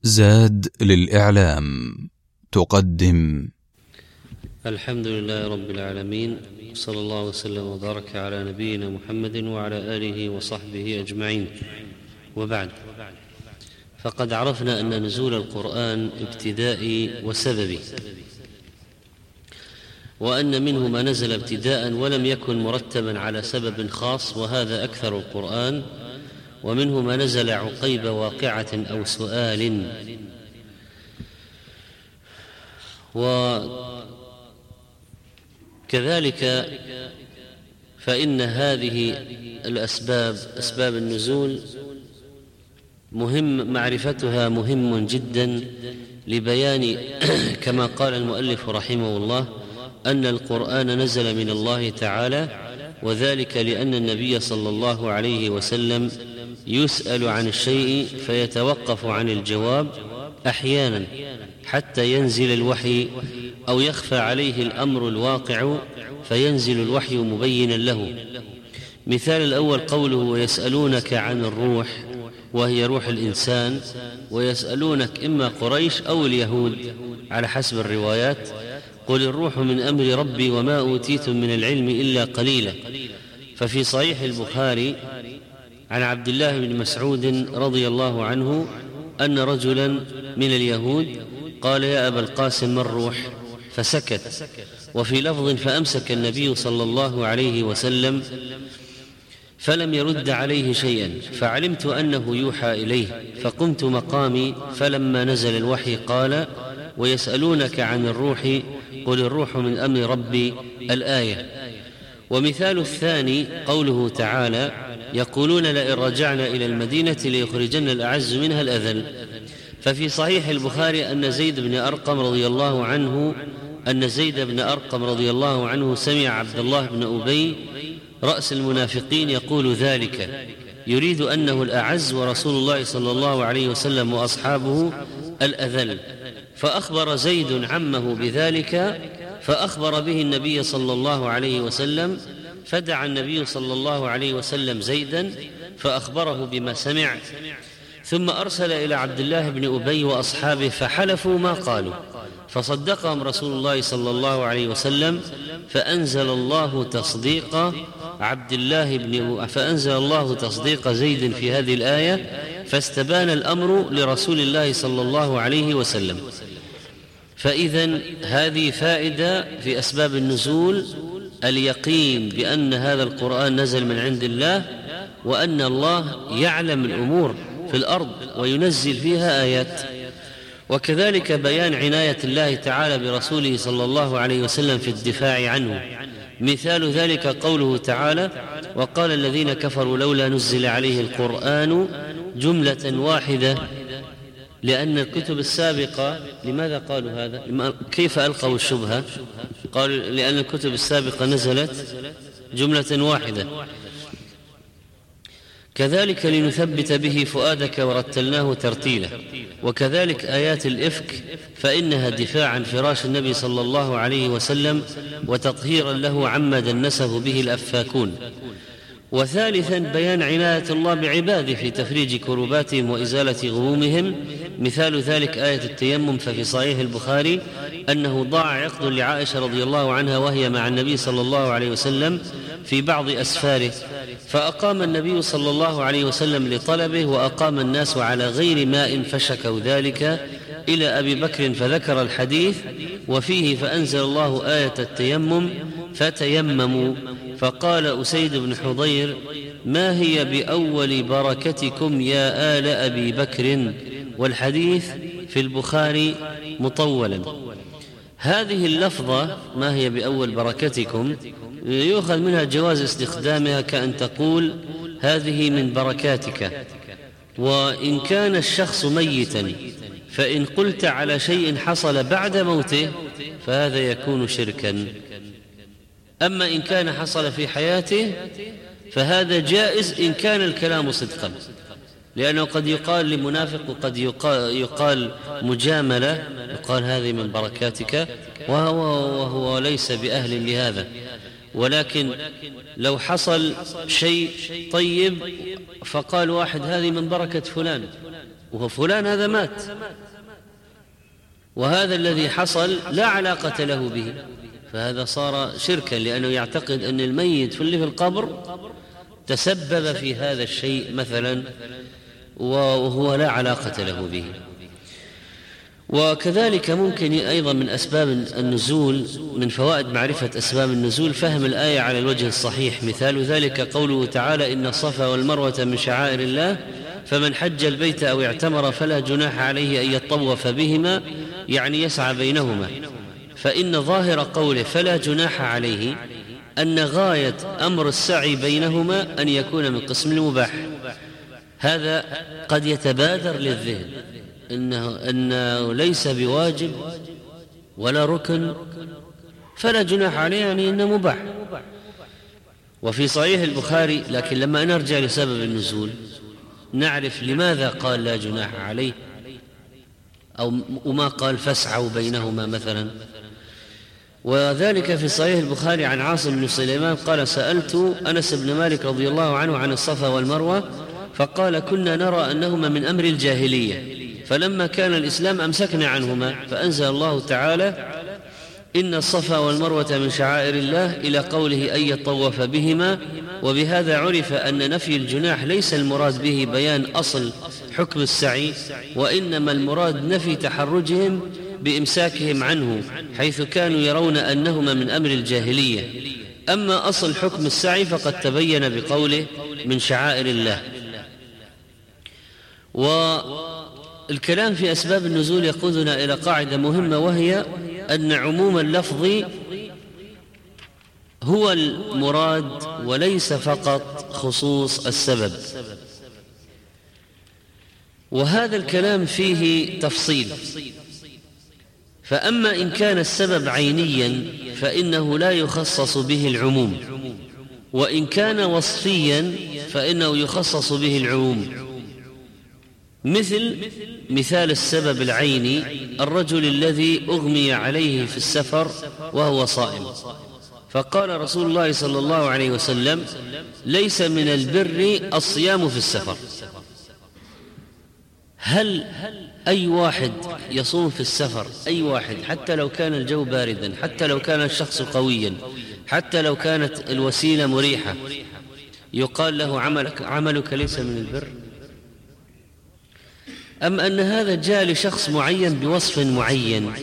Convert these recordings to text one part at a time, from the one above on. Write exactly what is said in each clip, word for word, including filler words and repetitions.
زاد للإعلام تقدم. الحمد لله رب العالمين، صلى الله وسلم وبارك على نبينا محمد وعلى آله وصحبه أجمعين، وبعد. فقد عرفنا أن نزول القرآن ابتدائي وسببي، وأن منه ما نزل ابتداء ولم يكن مرتبا على سبب خاص، وهذا أكثر القرآن، ومنه ما نزل عقيب واقعة أو سؤال. وكذلك فإن هذه الأسباب أسباب النزول مهم معرفتها مهم جدا لبيان كما قال المؤلف رحمه الله أن القرآن نزل من الله تعالى، وذلك لأن النبي صلى الله عليه وسلم يسأل عن الشيء فيتوقف عن الجواب أحيانا حتى ينزل الوحي، أو يخفى عليه الأمر الواقع فينزل الوحي مبينا له. مثال الأول قوله ويسألونك عن الروح، وهي روح الإنسان، ويسألونك إما قريش أو اليهود على حسب الروايات. قل الروح من أمر ربي وما أوتيتم من العلم إلا قليلا. ففي صحيح البخاري عن عبد الله بن مسعود رضي الله عنه أن رجلا من اليهود قال يا أبا القاسم ما الروح؟ فسكت. وفي لفظ فأمسك النبي صلى الله عليه وسلم فلم يرد عليه شيئا، فعلمت أنه يوحى إليه، فقمت مقامي، فلما نزل الوحي قال ويسألونك عن الروح قل الروح من أمر ربي، الآية. ومثال الثاني قوله تعالى يقولون لئن رجعنا إلى المدينة ليخرجن الأعز منها الأذل. ففي صحيح البخاري أن زيد بن أرقم رضي الله عنه أن زيد بن أرقم رضي الله عنه سمع عبد الله بن أبي رأس المنافقين يقول ذلك، يريد أنه الأعز ورسول الله صلى الله عليه وسلم وأصحابه الأذل. فأخبر زيد عمه بذلك، فأخبر به النبي صلى الله عليه وسلم، فدعا النبي صلى الله عليه وسلم زيدا فأخبره بما سمع، ثم أرسل إلى عبد الله بن أبي وأصحابه فحلفوا ما قالوا، فصدقهم رسول الله صلى الله عليه وسلم، فأنزل الله تصديق عبد الله بن فأنزل الله تصديق زيد في هذه الآية، فاستبان الأمر لرسول الله صلى الله عليه وسلم. فإذن هذه فائدة في أسباب النزول، اليقين بأن هذا القرآن نزل من عند الله، وأن الله يعلم الأمور في الأرض وينزل فيها آيات. وكذلك بيان عناية الله تعالى برسوله صلى الله عليه وسلم في الدفاع عنه. مثال ذلك قوله تعالى وقال الذين كفروا لولا نزل عليه القرآن جملة واحدة، لأن الكتب السابقة لماذا قالوا هذا؟ كيف ألقوا الشبهة؟ قالوا لأن الكتب السابقة نزلت جملة واحدة. كذلك لنثبت به فؤادك ورتلناه ترتيلا. وكذلك آيات الإفك فإنها دفاع عن فراش النبي صلى الله عليه وسلم وتطهيرا له عما دنسه به الأفاكون. وثالثا بيان عناية الله بعباده في تفريج كرباتهم وإزالة غمومهم. مثال ذلك آية التيمم، ففي صحيح البخاري أنه ضاع عقد لعائشة رضي الله عنها وهي مع النبي صلى الله عليه وسلم في بعض أسفاره، فأقام النبي صلى الله عليه وسلم لطلبه، وأقام الناس على غير ماء فشكوا ذلك إلى أبي بكر فذكر الحديث، وفيه فأنزل الله آية التيمم فتيمموا. فقال أسيد بن حضير ما هي بأول بركتكم يا آل أبي بكر، والحديث في البخاري مطولا. هذه اللفظة ما هي بأول بركتكم يؤخذ منها جواز استخدامها، كأن تقول هذه من بركاتك. وإن كان الشخص ميتا فإن قلت على شيء حصل بعد موته فهذا يكون شركا. أما إن كان حصل في حياته فهذا جائز إن كان الكلام صدقا، لأنه قد يقال لمنافق وقد يقال, يقال مجاملة، يقال هذه من بركاتك وهو, وهو ليس بأهل لهذا. ولكن لو حصل شيء طيب فقال واحد هذه من بركة فلان، وفلان هذا مات، وهذا الذي حصل لا علاقة له به، فهذا صار شركا، لأنه يعتقد أن الميت في اللي في القبر تسبب في هذا الشيء مثلا وهو لا علاقة له به. وكذلك ممكن أيضا من أسباب النزول، من فوائد معرفة أسباب النزول، فهم الآية على الوجه الصحيح. مثال ذلك قوله تعالى: إن الصفا والمروة من شعائر الله فمن حج البيت أو اعتمر فلا جناح عليه أن يطوف بهما، يعني يسعى بينهما. فإن ظاهر قوله فلا جناح عليه أن غاية أمر السعي بينهما أن يكون من قسم المباح. هذا قد يتبادر للذهن إنه, إنه ليس بواجب ولا ركن، فلا جناح عليه يعني إنه مباح. وفي صحيح البخاري، لكن لما نرجع لسبب النزول نعرف لماذا قال لا جناح عليه، أو وما قال فاسعوا بينهما مثلا. وذلك في صحيح البخاري عن عاصم بن سليمان قال: سألت أنس بن مالك رضي الله عنه عن الصفا والمروة فقال: كنا نرى أنهما من أمر الجاهلية، فلما كان الإسلام أمسكنا عنهما، فأنزل الله تعالى: إن الصفا والمروة من شعائر الله، إلى قوله أن يطوف بهما. وبهذا عرف أن نفي الجناح ليس المراد به بيان أصل حكم السعي، وإنما المراد نفي تحرجهم بإمساكهم عنه، حيث كانوا يرون أنهما من أمر الجاهلية. أما أصل حكم السعي فقد تبين بقوله من شعائر الله. والكلام في أسباب النزول يقودنا إلى قاعدة مهمة، وهي أن عموم اللفظ هو المراد وليس فقط خصوص السبب. وهذا الكلام فيه تفصيل، فأما إن كان السبب عينيا فإنه لا يخصص به العموم، وإن كان وصفيا فإنه يخصص به العموم. مثل مثال السبب العيني: الرجل الذي أغمي عليه في السفر وهو صائم، فقال رسول الله صلى الله عليه وسلم: ليس من البر الصيام في السفر. هل أي واحد يصوم في السفر، أي واحد، حتى لو كان الجو باردا، حتى لو كان الشخص قويا، حتى لو كانت الوسيلة مريحة، يقال له عملك, عملك ليس من البر؟ أم أن هذا جاء لشخص معين بوصف معين؟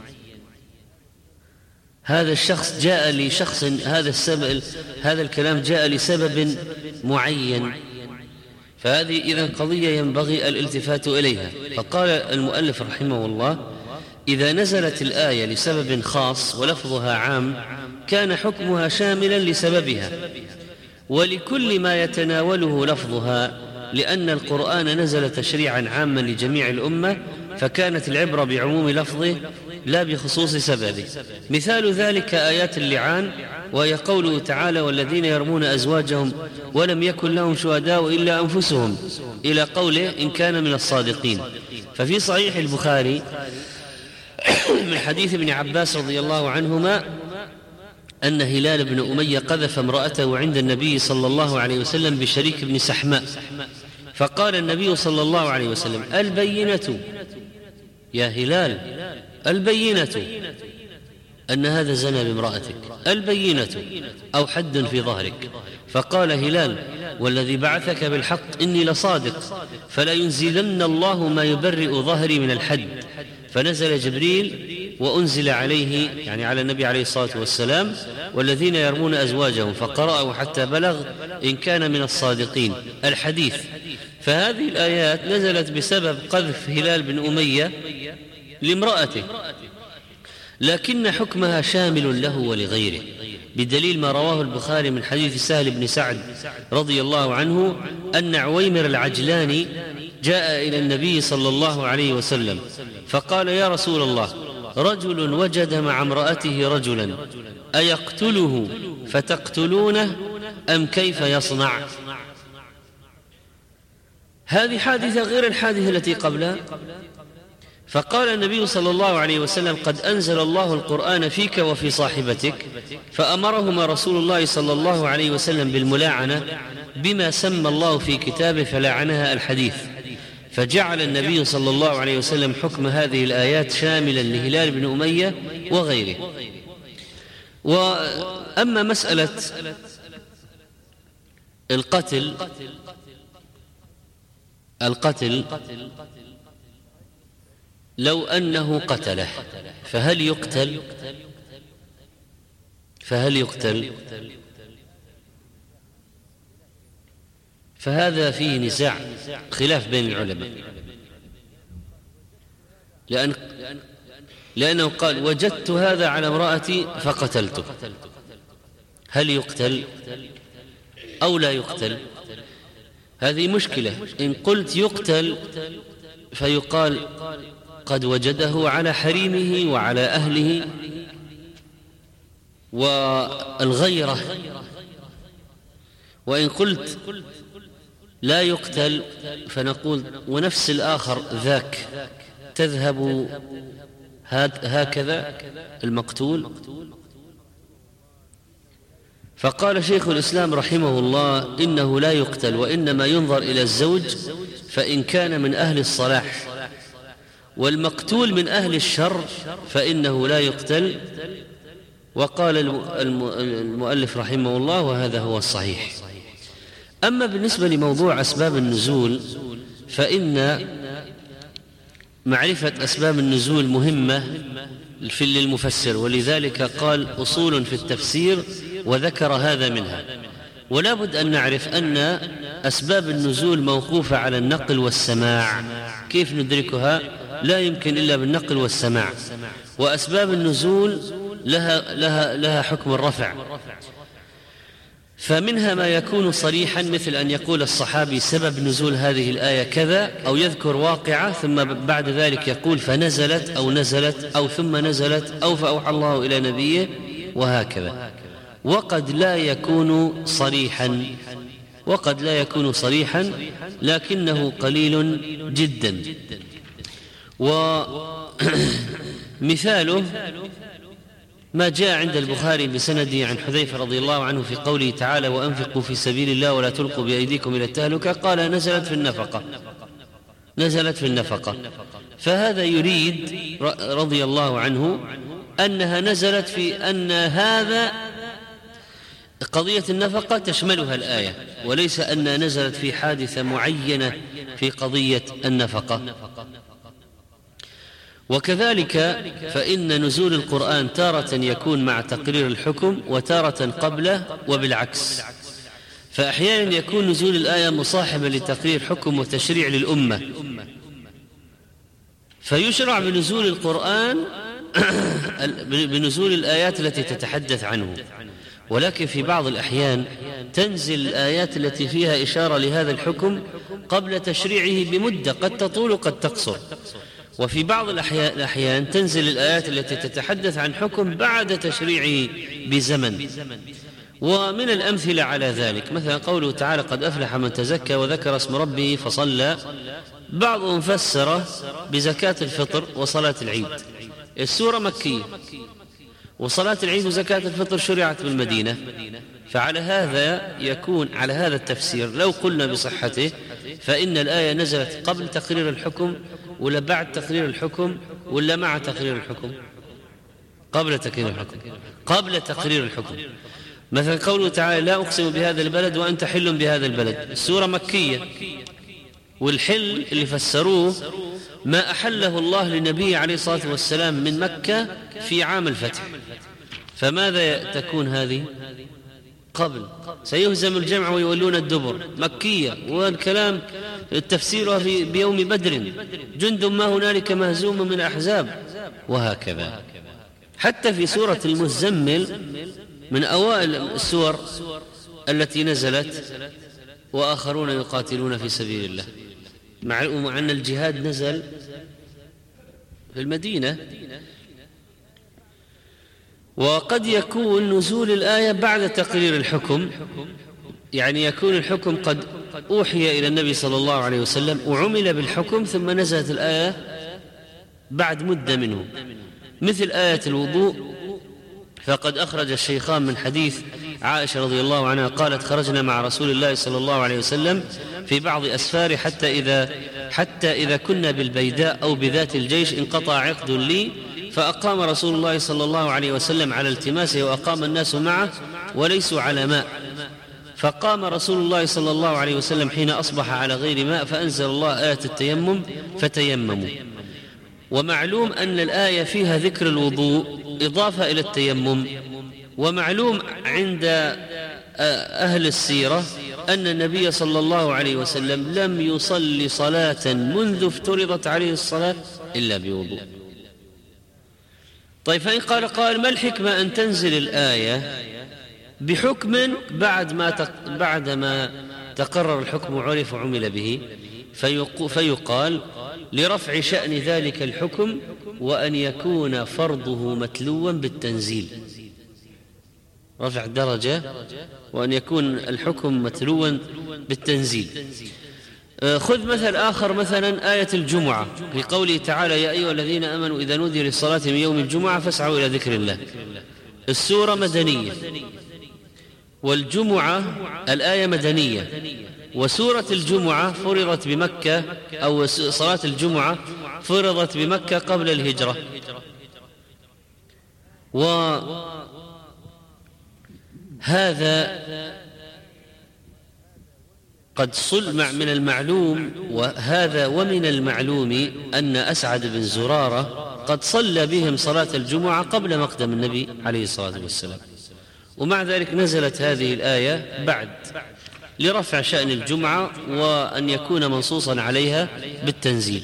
هذا الشخص جاء لشخص، هذا السبب، هذا الكلام جاء لسبب معين، فهذه إذن قضية ينبغي الالتفات إليها. فقال المؤلف رحمه الله: إذا نزلت الآية لسبب خاص ولفظها عام كان حكمها شاملا لسببها ولكل ما يتناوله لفظها، لأن القرآن نزل تشريعا عاما لجميع الأمة، فكانت العبرة بعموم لفظه لا بخصوص سببه. مثال ذلك آيات اللعان، وهي قوله تعالى: والذين يرمون أزواجهم ولم يكن لهم شهداء إلا أنفسهم، إلى قوله إن كان من الصادقين. ففي صحيح البخاري من حديث ابن عباس رضي الله عنهما أن هلال بن أمية قذف امرأته عند النبي صلى الله عليه وسلم بشريك بن سحماء، فقال النبي صلى الله عليه وسلم: البينة يا هلال، البينة أن هذا زنى بامرأتك، البينة أو حد في ظهرك. فقال هلال: والذي بعثك بالحق إني لصادق، فلا ينزلن الله ما يبرئ ظهري من الحد. فنزل جبريل وأنزل عليه، يعني على النبي عليه الصلاة والسلام: والذين يرمون أزواجهم، فقرأوا حتى بلغ إن كان من الصادقين الحديث. فهذه الآيات نزلت بسبب قذف هلال بن أمية لامرأته، لكن حكمها شامل له ولغيره، بدليل ما رواه البخاري من حديث سهل بن سعد رضي الله عنه أن عويمر العجلاني جاء إلى النبي صلى الله عليه وسلم فقال: يا رسول الله، رجل وجد مع امرأته رجلا، أيقتله فتقتلونه أم كيف يصنع؟ هذه حادثة غير الحادثة التي قبلها. فقال النبي صلى الله عليه وسلم: قد أنزل الله القرآن فيك وفي صاحبتك. فأمرهما رسول الله صلى الله عليه وسلم بالملاعنة بما سمى الله في كتابه فلاعنها الحديث. فجعل النبي صلى الله عليه وسلم حكم هذه الآيات شاملا لهلال بن أمية وغيره. وأما مسألة القتل القتل لو أنه قتله فهل يقتل فهل يقتل فهذا فيه نزاع خلاف بين العلماء، لأن لأنه قال وجدت هذا على امرأتي فقتلته، هل يقتل أو لا يقتل؟ هذه مشكلة. إن قلت يقتل فيقال قد وجده على حريمه وعلى أهله والغيرة، وإن قلت لا يقتل فنقول ونفس الآخر ذاك تذهب هكذا المقتول. فقال شيخ الإسلام رحمه الله إنه لا يقتل، وإنما ينظر إلى الزوج، فإن كان من أهل الصلاح والمقتول من أهل الشر فإنه لا يقتل. وقال المؤلف رحمه الله وهذا هو الصحيح. أما بالنسبة لموضوع أسباب النزول فإن معرفة أسباب النزول مهمة في للمفسر، ولذلك قال أصول في التفسير وذكر هذا منها. ولا بد أن نعرف أن أسباب النزول موقوفة على النقل والسماع. كيف ندركها؟ لا يمكن إلا بالنقل والسماع. وأسباب النزول لها, لها, لها حكم الرفع، فمنها ما يكون صريحا مثل أن يقول الصحابي سبب نزول هذه الآية كذا، أو يذكر واقعة ثم بعد ذلك يقول فنزلت أو نزلت أو ثم نزلت أو فأوحى الله إلى نبيه وهكذا. وقد لا يكون صريحا وقد لا يكون صريحا لكنه قليل جدا. ومثاله ما جاء عند البخاري بسنده عن حذيفة رضي الله عنه في قوله تعالى وأنفقوا في سبيل الله ولا تلقوا بأيديكم إلى التهلكة، قال نزلت في النفقة نزلت في النفقة فهذا يريد رضي الله عنه أنها نزلت في أن هذا قضية النفقة تشملها الآية، وليس أنها نزلت في حادثة معينة في قضية النفقة. وكذلك فإن نزول القرآن تارة يكون مع تقرير الحكم وتارة قبله وبالعكس. فأحيانا يكون نزول الآية مصاحبا لتقرير حكم وتشريع للأمة، فيشرع بنزول القرآن بنزول الآيات التي تتحدث عنه. ولكن في بعض الأحيان تنزل الآيات التي فيها إشارة لهذا الحكم قبل تشريعه بمدة قد تطول قد تقصر. وفي بعض الأحيان تنزل الآيات التي تتحدث عن حكم بعد تشريعه بزمن. ومن الأمثلة على ذلك مثلا قوله تعالى قد أفلح من تزكى وذكر اسم ربه فصلى، بعضهم فسر بزكاة الفطر وصلاة العيد. السورة مكية وصلاة العيد وزكاة الفطر شرعت بالمدينة، فعلى هذا يكون على هذا التفسير لو قلنا بصحته فإن الآية نزلت قبل تقرير الحكم ولا بعد تقرير الحكم ولا مع تقرير الحكم؟ قبل تقرير الحكم قبل تقرير الحكم. مثلا قوله تعالى لا أقسم بهذا البلد وأنت حل بهذا البلد، السورة مكية، والحل اللي فسروه ما أحله الله للنبي عليه الصلاة والسلام من مكة في عام الفتح. فماذا تكون هذه؟ قبل سيهزم الجمع ويولون الدبر، مكية، والكلام التفسير في بيوم بدر جند ما هنالك مهزوم من الأحزاب وهكذا. حتى في سورة المزمل من أوائل السور التي نزلت وآخرون يقاتلون في سبيل الله، مع أن الجهاد نزل في المدينة. وقد يكون نزول الآية بعد تقرير الحكم، يعني يكون الحكم قد أوحي إلى النبي صلى الله عليه وسلم وعمل بالحكم ثم نزلت الآية بعد مدة منه، مثل آية الوضوء. فقد أخرج الشيخان من حديث عائشة رضي الله عنها قالت خرجنا مع رسول الله صلى الله عليه وسلم في بعض أسفاره حتى إذا حتى إذا كنا بالبيداء أو بذات الجيش انقطع عقد لي، فأقام رسول الله صلى الله عليه وسلم على التماسه وأقام الناس معه وليسوا على ماء، فقام رسول الله صلى الله عليه وسلم حين أصبح على غير ماء، فأنزل الله آية التيمم فتيمموا. ومعلوم أن الآية فيها ذكر الوضوء إضافة إلى التيمم، ومعلوم عند أهل السيرة أن النبي صلى الله عليه وسلم لم يصلي صلاة منذ افترضت عليه الصلاة إلا بوضوء. طيب، فإن قال قال ما الحكمة أن تنزل الآية بحكم بعد ما بعدما تقرر الحكم وعرف وعمل به؟ فيقال لرفع شأن ذلك الحكم وأن يكون فرضه متلوا بالتنزيل، رفع درجة وأن يكون الحكم متلوا بالتنزيل. خذ مثل آخر، مثلا آية الجمعة في قوله تعالى يا أيها الذين آمنوا إذا نودي للصلاة من يوم الجمعة فاسعوا إلى ذكر الله. السورة مدنية، والجمعة الآية مدنية، وسورة الجمعة فرضت بمكة، أو صلاة الجمعة فرضت بمكة قبل الهجرة. وهذا قد صل من المعلوم، وهذا ومن المعلوم أن أسعد بن زرارة قد صلى بهم صلاة الجمعة قبل مقدم النبي عليه الصلاة والسلام، ومع ذلك نزلت هذه الآية بعد لرفع شأن الجمعة وأن يكون منصوصا عليها بالتنزيل.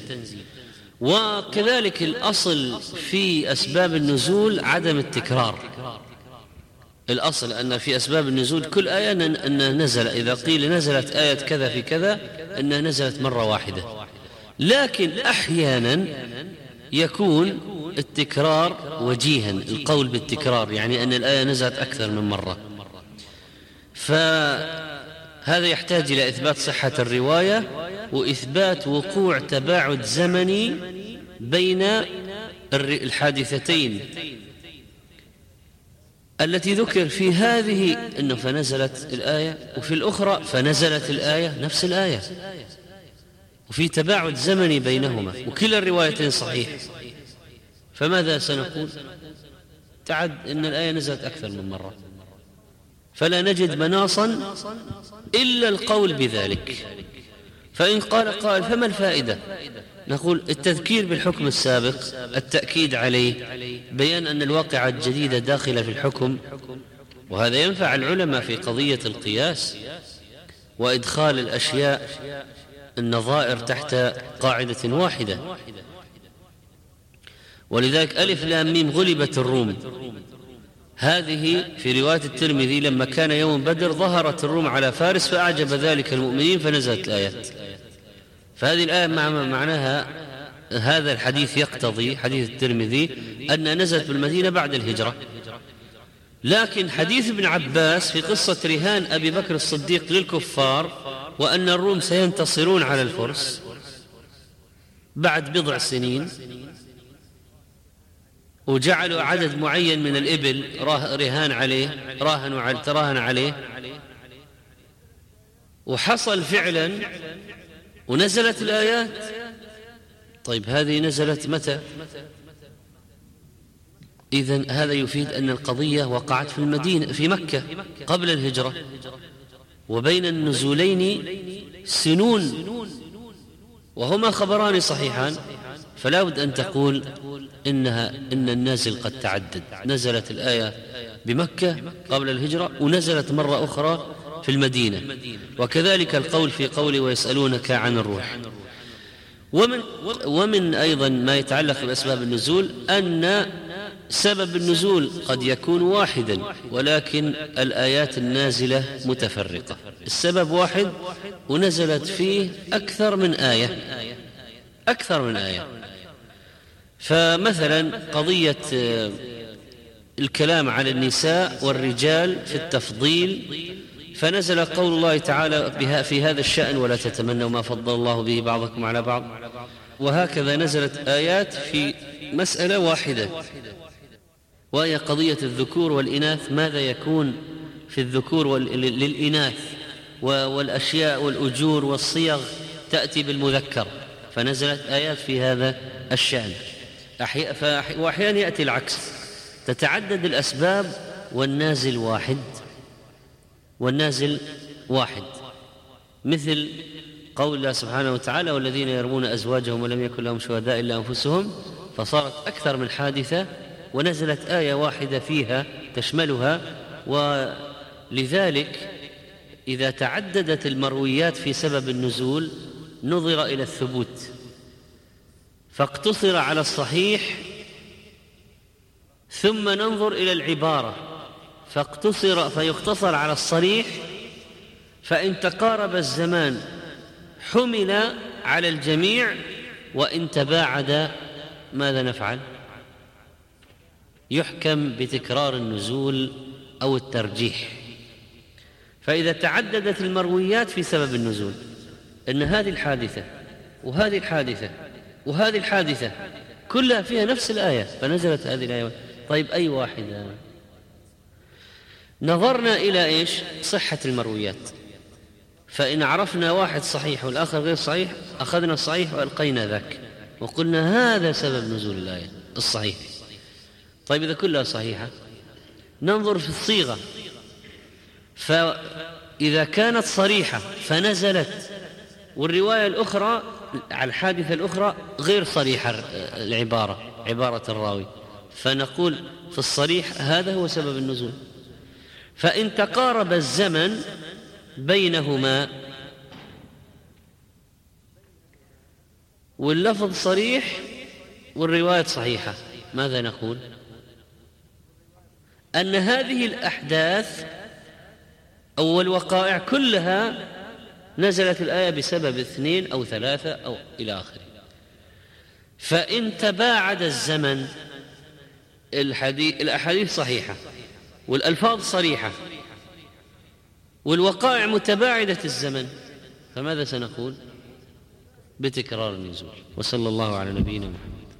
وكذلك الأصل في أسباب النزول عدم التكرار. الأصل أن في أسباب النزول كل آية أن نزل، إذا قيل نزلت آية كذا في كذا أنها نزلت مرة واحدة، لكن أحيانا يكون التكرار وجيها، القول بالتكرار يعني أن الآية نزلت أكثر من مرة، فهذا يحتاج إلى إثبات صحة الرواية وإثبات وقوع تباعد زمني بين الحادثتين التي ذكر في هذه أنه فنزلت الآية، وفي الأخرى فنزلت الآية نفس الآية، وفي تباعد زمني بينهما، وكلا الروايتين صحيح. فماذا سنقول؟ تعد أن الآية نزلت أكثر من مرة، فلا نجد مناصا إلا القول بذلك. فإن قال قائل فما الفائدة؟ نقول التذكير بالحكم السابق، التأكيد عليه، بيان أن الواقعة الجديدة داخلة في الحكم، وهذا ينفع العلماء في قضية القياس وإدخال الأشياء النظائر تحت قاعدة واحدة. ولذلك ألف لام ميم غلبت الروم، هذه في رواية الترمذي لما كان يوم بدر ظهرت الروم على فارس فأعجب ذلك المؤمنين فنزلت الآيات. فهذه الآية معناها هذا الحديث يقتضي، حديث الترمذي، أن نزلت بالمدينة بعد الهجرة. لكن حديث ابن عباس في قصة رهان أبي بكر الصديق للكفار وأن الروم سينتصرون على الفرس بعد بضع سنين، وجعلوا عدد معين من الإبل رهان عليه، راهنوا تراهن عليه، وحصل فعلا ونزلت الآيات. طيب هذه نزلت متى؟ إذن هذا يفيد أن القضية وقعت في المدينة في مكة قبل الهجرة، وبين النزولين سنون وهما خبران صحيحان، فلا بد أن تقول إنها إن النازل قد تعدد، نزلت الآية بمكة قبل الهجرة ونزلت مرة أخرى في المدينة. وكذلك القول في قول ويسألونك عن الروح. ومن, ومن أيضا ما يتعلق بأسباب النزول أن سبب النزول قد يكون واحدا ولكن الآيات النازلة متفرقة، السبب واحد ونزلت فيه أكثر من آية أكثر من آية. فمثلا قضية الكلام على النساء والرجال في التفضيل، فنزل قول الله تعالى بها في هذا الشأن ولا تتمنوا ما فضل الله به بعضكم على بعض، وهكذا نزلت آيات في مسألة واحدة، وهي قضية الذكور والإناث، ماذا يكون في الذكور للإناث، والأشياء والأجور والصيغ تأتي بالمذكر فنزلت آيات في هذا الشأن. وأحيانا يأتي العكس، تتعدد الأسباب والنازل واحد والنازل واحد مثل قول الله سبحانه وتعالى: والذين يرمون أزواجهم ولم يكن لهم شهداء إلا أنفسهم، فصارت أكثر من حادثة ونزلت آية واحدة فيها تشملها. ولذلك إذا تعددت المرويات في سبب النزول نظر إلى الثبوت، فاقتصر على الصحيح، ثم ننظر إلى العبارة فاقتصر فيقتصر على الصريح. فإن تقارب الزمان حمل على الجميع، وإن تباعد ماذا نفعل؟ يحكم بتكرار النزول أو الترجيح. فإذا تعددت المرويات في سبب النزول، إن هذه الحادثة وهذه الحادثة وهذه الحادثة كلها فيها نفس الآية فنزلت هذه الآية، طيب أي واحدة؟ نظرنا إلى إيش؟ صحة المرويات، فإن عرفنا واحد صحيح والآخر غير صحيح أخذنا الصحيح وألقينا ذاك وقلنا هذا سبب نزول الآية الصحيح. طيب إذا كلها صحيحة ننظر في الصيغة، فإذا كانت صريحة فنزلت، والرواية الأخرى على الحادثة الأخرى غير صريحة العبارة عبارة الراوي، فنقول في الصريح هذا هو سبب النزول. فإن تقارب الزمن بينهما واللفظ صريح والرواية صحيحة، ماذا نقول؟ أن هذه الأحداث أو الوقائع كلها نزلت الآية بسبب اثنين أو ثلاثة أو إلى آخره. فإن تباعد الزمن الأحاديث صحيحة والألفاظ صريحة والوقائع متباعدة الزمن، فماذا سنقول؟ بتكرار النزول. وصلى الله على نبينا محمد.